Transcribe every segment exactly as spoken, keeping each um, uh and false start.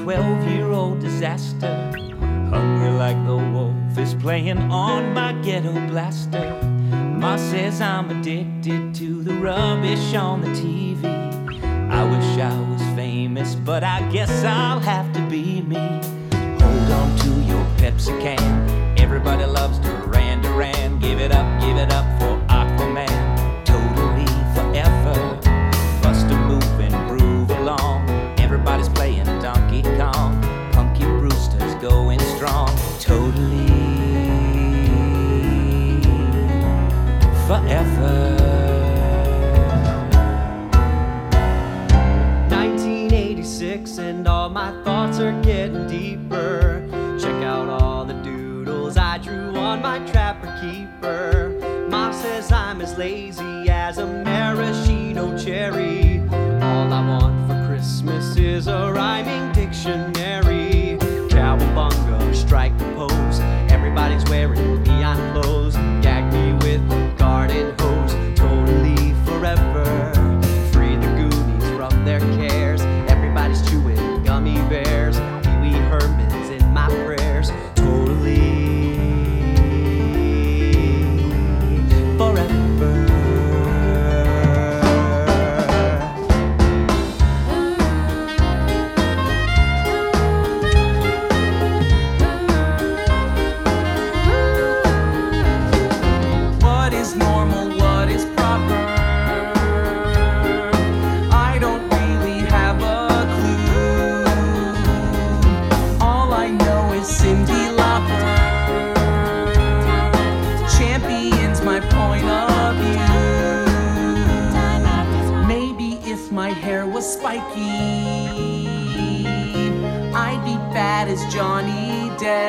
twelve-year-old disaster. Hungry like the wolf is playing on my ghetto blaster. Ma says I'm addicted to the rubbish on the T V. I wish I was famous, but I guess I'll have to be me. Hold on to your Pepsi can. Everybody loves Duran Duran. Give it up, give it up for Aquaman. Totally forever. Bust a move and groove along. Everybody's playing Donkey Kong. Punky Brewster's going strong. Totally forever. nineteen eighty-six and all my thoughts are getting deeper. Check out all the doodles I drew on my Trapper Keeper. Ma says I'm as lazy as a maraschino cherry. All I want for Christmas is a rhyming dictionary. Cowabunga, strike the pose. Everybody's wearing neon clothes. Gag me with a garden hose. Totally forever. Free the Goonies from their cares. Everybody's chewing gummy bears. Pee Wee Herman's in my prayers. Totally forever. What is normal? What is proper? I don't really have a clue. All I know is Cyndi Lauper champions my point of view. Maybe if my hair was spiky, I'd be bad as Johnny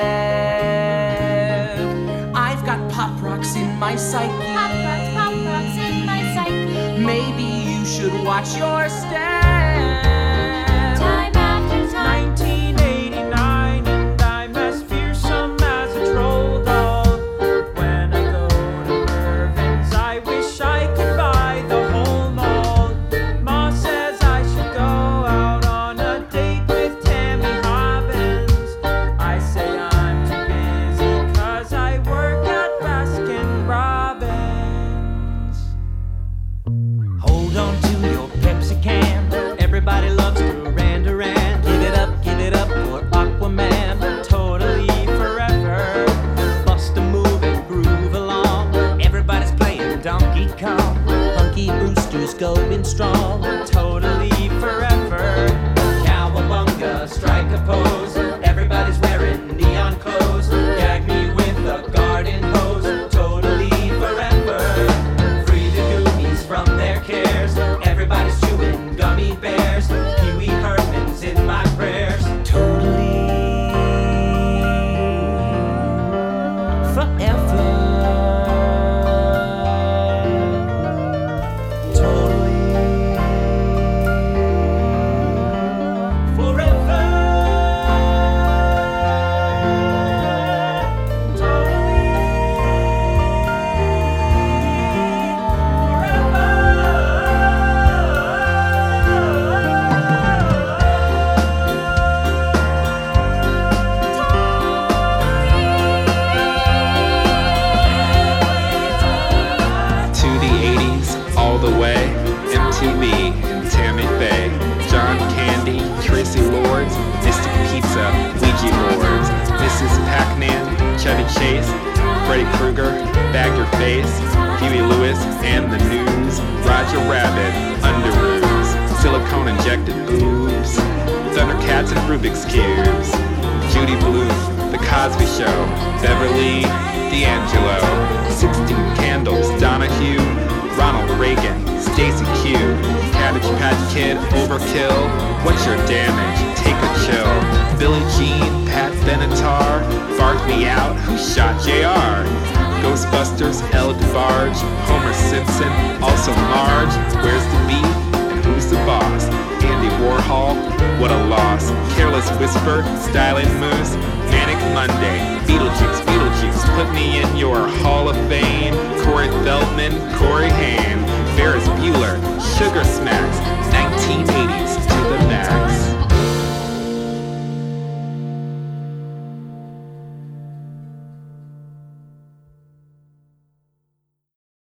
Depp. I've got pop rocks in my psyche. Pop rocks, pop rocks in my psyche. Maybe you should watch your step. Time after time. nineteen eighty-nine, and I'm as fearsome as a troll doll. When I go to Mervyn's, I wish I could buy the whole mall. Ma says I should go out on a date with Tammy Robbins. I say I'm too busy 'cause I work at Baskin Robbins. Hold on to your Pepsi can. Everybody loves Duran Duran. Give it up, give it up for Aquaman. Totally forever. Bust a move and groove along. Everybody's playing Donkey Kong. Punky Brewster's going strong. Totally forever. Cowabunga, strike a pose. Everybody's wearing neon clothes. Gag me with a garden hose. Totally forever. Free the Goonies from their cares. Everybody's chewing gummy bears. Pee Wee Herman's in my prayers. Totally forever. Totally forever. To the eighties, all the way, M T V, Tammy Faye, John Candy, Tracy Lords, Mystic Pizza, Ouija boards, Missus Pac-Man, Chevy Chase, Freddy Krueger, Bag Your Face, Huey Lewis, and the News, Roger Rabbit, Underoos, silicone injected boobs, Thundercats and Rubik's Cubes, Judy Bluth, The Cosby Show, Beverly D'Angelo, sixteen Candles, Donahue, Ronald Reagan, Stacy Q, Cabbage Patch Kid, Overkill, What's Your Damage? Take a Chill, Billie Jean, Pat Benatar, Bark Me Out, Who Shot J R? Ghostbusters, El DeBarge, Homer Simpson, also Marge, Where's the Beat? And Who's the Boss? Andy Warhol, What a Loss, Careless Whisper, Styling Moose, Manic Monday, Beetlejuice, Beetlejuice, put me in your Hall of Fame, Corey Feldman, Corey Haim.